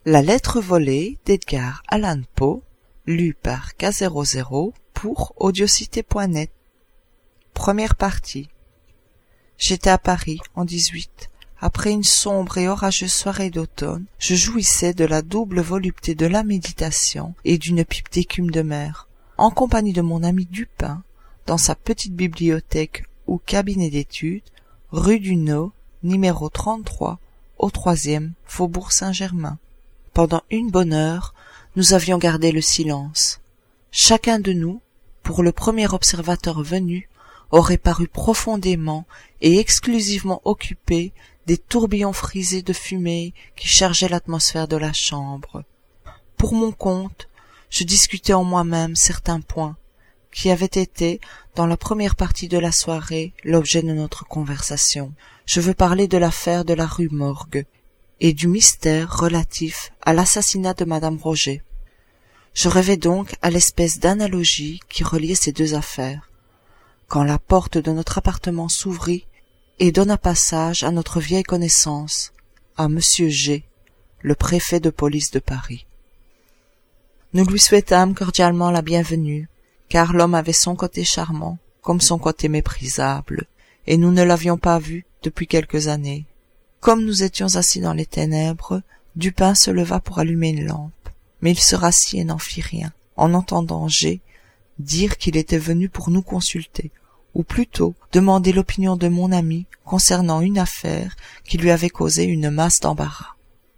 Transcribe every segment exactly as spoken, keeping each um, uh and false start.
La lettre volée d'Edgar Allan Poe, lu par K zéro zéro pour audiocité point net. Première partie. J'étais à Paris en dix-huit. Après une sombre et orageuse soirée d'automne, je jouissais de la double volupté de la méditation et d'une pipe d'écume de mer, en compagnie de mon ami Dupin, dans sa petite bibliothèque ou cabinet d'études, rue du Nau, numéro trente-trois, au troisième, Faubourg Saint-Germain. Pendant une bonne heure, nous avions gardé le silence. Chacun de nous, pour le premier observateur venu, aurait paru profondément et exclusivement occupé des tourbillons frisés de fumée qui chargeaient l'atmosphère de la chambre. Pour mon compte, je discutais en moi-même certains points qui avaient été, dans la première partie de la soirée, l'objet de notre conversation. Je veux parler de l'affaire de la rue Morgue et du mystère relatif à l'assassinat de Madame Roger. Je rêvais donc à l'espèce d'analogie qui reliait ces deux affaires, quand la porte de notre appartement s'ouvrit et donna passage à notre vieille connaissance, à Monsieur G, le préfet de police de Paris. Nous lui souhaitâmes cordialement la bienvenue, car l'homme avait son côté charmant, comme son côté méprisable, et nous ne l'avions pas vu depuis quelques années. Comme nous étions assis dans les ténèbres, Dupin se leva pour allumer une lampe, mais il se rassit et n'en fit rien, en entendant G dire qu'il était venu pour nous consulter, ou plutôt demander l'opinion de mon ami concernant une affaire qui lui avait causé une masse d'embarras.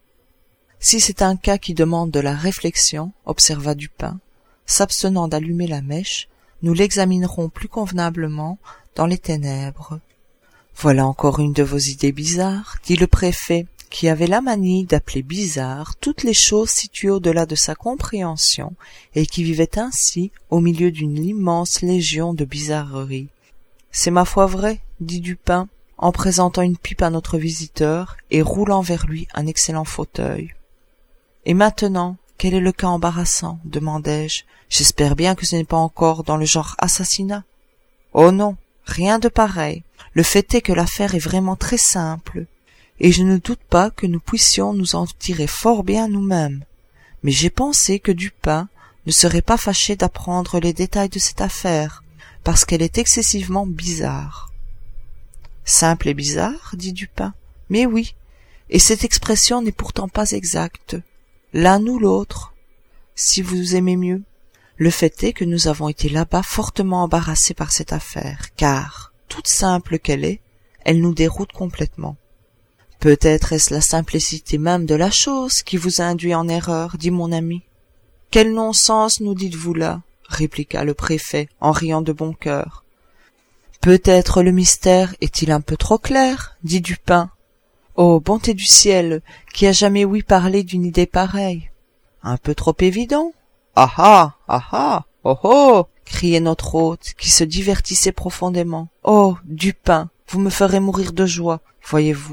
Si c'est un cas qui demande de la réflexion, observa Dupin, s'abstenant d'allumer la mèche, nous l'examinerons plus convenablement dans les ténèbres. Voilà encore une de vos idées bizarres, dit le préfet, qui avait la manie d'appeler bizarres toutes les choses situées au-delà de sa compréhension et qui vivait ainsi au milieu d'une immense légion de bizarreries. C'est ma foi vrai, dit Dupin, en présentant une pipe à notre visiteur et roulant vers lui un excellent fauteuil. Et maintenant, quel est le cas embarrassant, demandai-je. J'espère bien que ce n'est pas encore dans le genre assassinat. Oh non, rien de pareil. Le fait est que l'affaire est vraiment très simple, et je ne doute pas que nous puissions nous en tirer fort bien nous-mêmes. Mais j'ai pensé que Dupin ne serait pas fâché d'apprendre les détails de cette affaire, parce qu'elle est excessivement bizarre. Simple et bizarre, dit Dupin. Mais oui, et cette expression n'est pourtant pas exacte. L'un ou l'autre, si vous aimez mieux. Le fait est que nous avons été là-bas fortement embarrassés par cette affaire, car, toute simple qu'elle est, elle nous déroute complètement. Peut-être est-ce la simplicité même de la chose qui vous a induit en erreur, dit mon ami. Quel non-sens nous dites-vous là, répliqua le préfet en riant de bon cœur. Peut-être le mystère est-il un peu trop clair, dit Dupin. Oh, bonté du ciel, qui a jamais ouï parler d'une idée pareille? Un peu trop évident? Ah ah, ah ah, oh oh, criait notre hôte, qui se divertissait profondément. Oh, Dupin, vous me ferez mourir de joie, voyez-vous.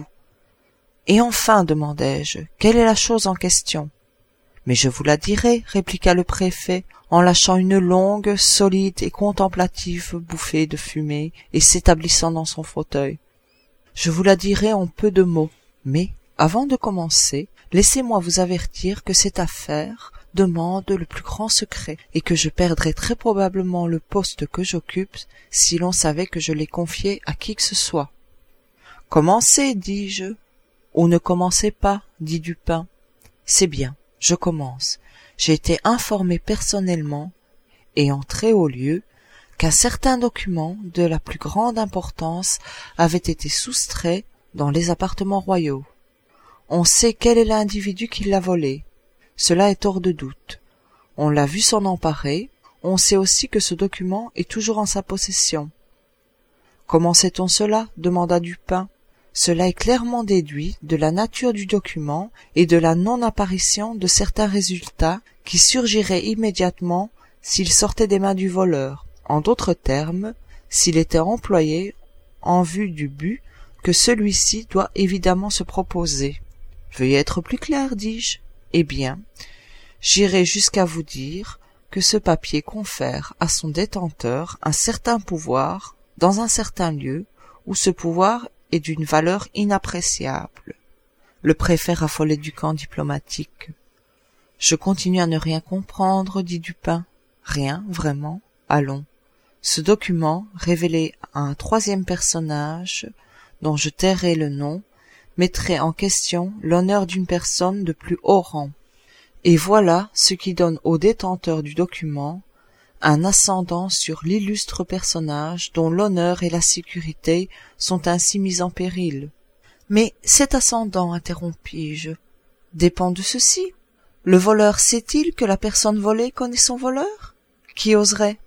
Et enfin, demandai-je, quelle est la chose en question? Mais je vous la dirai, répliqua le préfet, en lâchant une longue, solide et contemplative bouffée de fumée et s'établissant dans son fauteuil. Je vous la dirai en peu de mots, mais, avant de commencer, laissez-moi vous avertir que cette affaire demande le plus grand secret, et que je perdrais très probablement le poste que j'occupe si l'on savait que je l'ai confié à qui que ce soit. Commencez, dis-je. Ou ne commencez pas, dit Dupin. C'est bien, je commence. J'ai été informé personnellement, et en très haut lieu, qu'un certain document de la plus grande importance avait été soustrait dans les appartements royaux. On sait quel est l'individu qui l'a volé. Cela est hors de doute. On l'a vu s'en emparer. On sait aussi que ce document est toujours en sa possession. Comment sait-on cela? Demanda Dupin. Cela est clairement déduit de la nature du document et de la non-apparition de certains résultats qui surgiraient immédiatement s'il sortait des mains du voleur. En d'autres termes, s'il était employé en vue du but que celui-ci doit évidemment se proposer. Veuillez être plus clair, dis-je. Eh bien, j'irai jusqu'à vous dire que ce papier confère à son détenteur un certain pouvoir dans un certain lieu où ce pouvoir est d'une valeur inappréciable. Le préfet raffolait du camp diplomatique. Je continue à ne rien comprendre, dit Dupin. Rien, vraiment. Allons. Ce document, révélé à un troisième personnage, dont je tairai le nom, mettrait en question l'honneur d'une personne de plus haut rang. Et voilà ce qui donne au détenteur du document un ascendant sur l'illustre personnage dont l'honneur et la sécurité sont ainsi mis en péril. Mais cet ascendant, interrompis-je, dépend de ceci. Le voleur sait-il que la personne volée connaît son voleur? Qui oserait?